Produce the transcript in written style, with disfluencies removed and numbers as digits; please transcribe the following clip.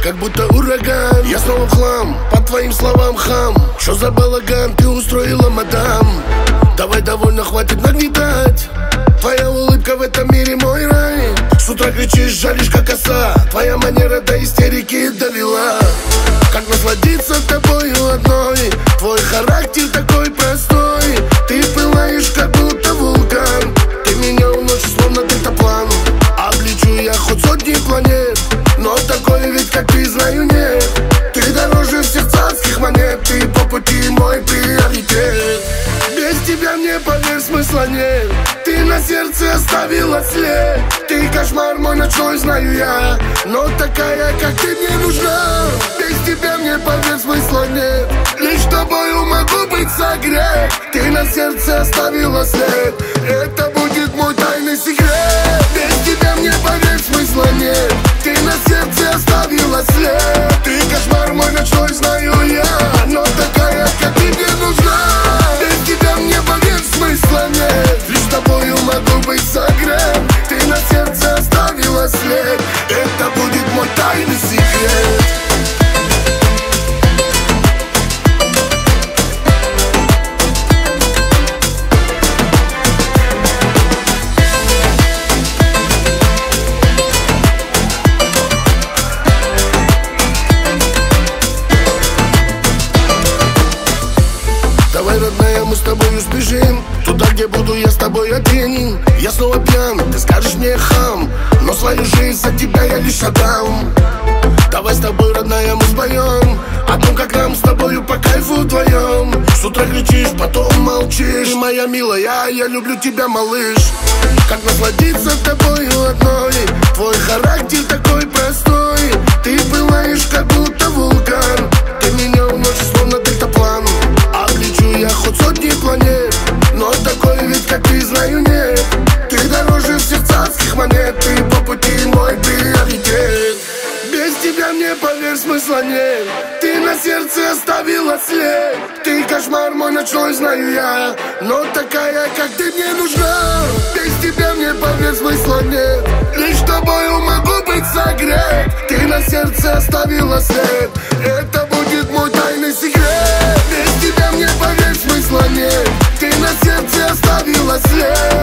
как будто ураган. Я снова в хлам, по твоим словам хам. Что за балаган ты устроила, мадам? Давай, довольно, хватит нагнетать. Твоя улыбка в этом мире мой рай. С утра кричишь, жалишь как оса. Твоя манера до истерики довела. Как насладиться тобою одной? Твой характер такой простой. Ты пылаешь, как будто вулкан. Ты меня уносишь, словно дельтаплан. Облечу я хоть сотни планет, но такой ведь, как ты, знаю, нет. Ты дороже всех царских монет. Ты по пути мой приоритет. Без тебя мне, поверь, смысла нет. Ты на сердце оставила след. Ты кошмар мой ночной, знаю я, но такая, как ты, мне нужна. Без тебя мне, поверь, смысла нет. Лишь тобою могу быть согрет. Ты на сердце оставила след. Это будет мой тайный секрет. Без тебя мне, поверь, смысла нет. Ты на сердце оставила след. Ты кошмар мой ночной, знаю я, но такая, как ты, мне нужна. Без тебя мне, поверь, смысла нет. Лишь тобою могу быть согрет. Ты на сердце оставила след. Это будет мой тайный секрет. Давай, родная, мы с тобою сбежим туда, где буду я с тобой один. Я снова пьян, ты скажешь мне хам, но свою жизнь за тебя я лишь отдам. Давай с тобой, родная, мы споем о том, как нам с тобою по кайфу вдвоем. С утра кричишь, потом молчишь. Ты моя милая, я люблю тебя, малыш. Как насладиться тобою одной? Твой характер такой простой. Ты пылаешь, как будто вулкан. Ты меня уносишь, словно дельтаплан. Облечу я хоть сотни планет, но такой ведь, как ты, знаю, нет. Ты дороже всех царских монет. Ты по пути мой приоритет. Без тебя мне, поверь, смысла нет. Ты на сердце оставила след. Ты кошмар мой ночной, знаю я, но такая, как ты, мне нужна. Без тебя мне, поверь, смысла нет. Лишь тобою могу быть согрет. Ты на сердце оставила след. Это будет мой тайный секрет. Без тебя мне, поверь, смысла нет. Ты на сердце оставила след.